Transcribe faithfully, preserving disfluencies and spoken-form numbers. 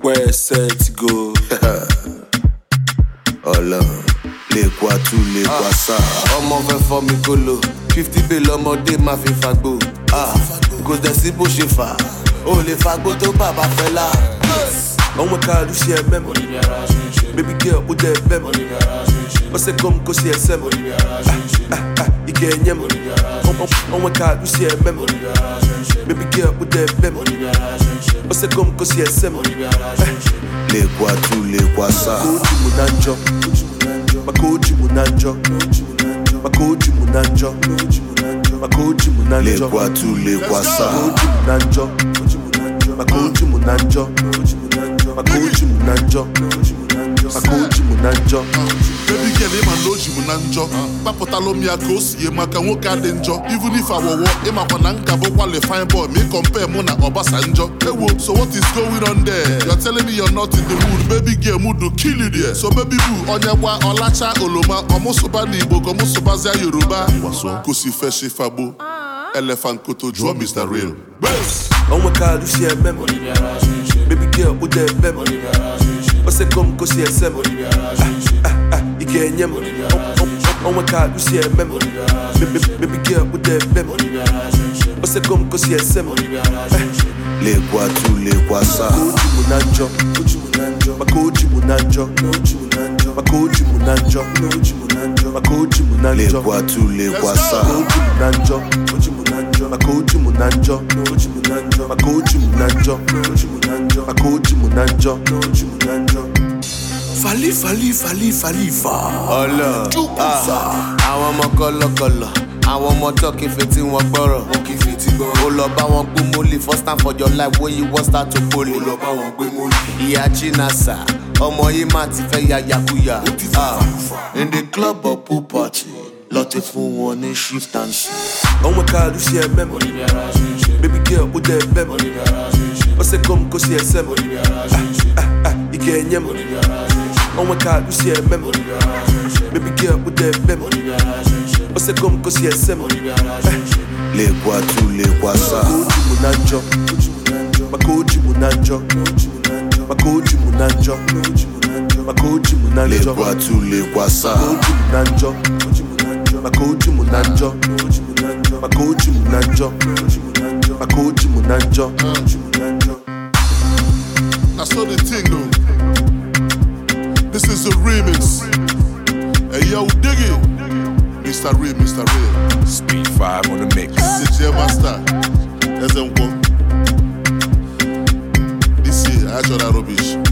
Where set go? Ọlọ́run lè kwa tú lè kwa sá. Ọmọ fẹ́ fọ́ mi kóló, fifty bill ọmọdé máa fi fagbó. Kò dẹ̀ sí bó ṣe fà, ó lè fagbó tó bàbá fẹ́ lá. Ọmọ ká ló ṣe ẹ mẹ́mọ̀, baby girl ó dẹ̀ bẹ́ẹ̀ mọ̀. Ó ṣe kó mu kó ṣe ẹsẹ̀ mọ̀, ike ẹ̀yẹ́ mọ̀. Ọmọ ká ló ṣe ẹ mẹ́mọ̀, baby girl ó dẹ̀ bẹ́ẹ̀ mọ̀. Ó ṣe kó mu kó ṣe ẹsẹ̀ mọ̀. Lè kwa tú lè kwa sá. Makoji munanjo, makoji munanjo, makoji munanjo, makoji munanjo. Lè kwa tú lè kwa sá. Makoji munanjo, makoji munanjo, makoji munanjo, makoji munanjo. Baby girl, ịma na o ji m na njọ kpapụtala m ya ka o si ye maka nwoke adị njọ. Even if awọwọ ịmakwa na nka bụkwa le fine boy ma ị compare mụ na Obasanjo. Ewo, so what is going on there? You're telling me you're not in the mood. Baby girl, mood to kill you there. So baby boo, onye gwa ọlacha oloma ọmụsụba n'Igbo ka ọmụsụbazia Yoruba. Kosi feshi fabo elephant koto jụọ mister Real. Onwe ka ló ṣe ẹ mẹ́mọ̀, baby girl ó dẹ̀ bẹ́ẹ̀ mọ̀. Ó ṣe kó mu kó ṣe ẹsẹ̀ mọ̀, ike ẹ̀yẹ́ mọ̀. Onwe ka ló ṣe ẹ mẹ́mọ̀, baby girl ó dẹ̀ bẹ́ẹ̀ mọ̀. Ó ṣe kó mu kó ṣe ẹsẹ̀ mọ̀. Lè kwa tú lè kwa sá. Makoji munanjo, makoji munanjo, makoji munanjo, makoji Lè munanjo. kwa tú lè kwa sá. Makoji munanjo, makoji munanjo, makoji munanjo, makoji munanjo. Fali fali fali fali fa. Ọlọ́run Jukufa. Àwọn ọmọ kọlọkọlọ, àwọn ọmọ tó kì í fetí wọn gbọ́rọ̀. Ó kì í fi ti gbọ́. Ó lọ bá wọn gbé mólì first time for your life when you wan start to poli. Ó lọ bá wọn gbé mólì. Ìyá Chinasa, ọmọ yìí máa ti fẹ́ ya yakuya. Ó ti fẹ́ Ah, fàlùfà. in the club or pool party, lọ́tí fún wọn ní shift and shit. Onwe ka ló ṣe ẹ mẹ́mọ̀, baby girl ó dẹ̀ bẹ́ẹ̀ mọ̀. Ó ṣe kó mu kó ṣe ẹsẹ̀ mọ̀, ike ẹ̀yẹ́ mọ̀. Onwe ka ló ṣe ẹ mẹ́mọ̀, baby girl ó dẹ̀ bẹ́ẹ̀ mọ̀. Ó ṣe kó mu kó ṣe ẹsẹ̀ mọ̀. lè kwa tú lè kwa sá. Makoji munanjo, makoji munanjo, makoji munanjo, makoji Lè munanjo. kwa tú lè kwa sá. Makoji munanjo, makoji munanjo, makoji munanjo, makoji munanjo. I saw the thing though. This is a remix. Hey yo, dig it. mister Real, mister Real. Speed five on the mix. This is J Master. There's a one. This year, I saw that rubbish.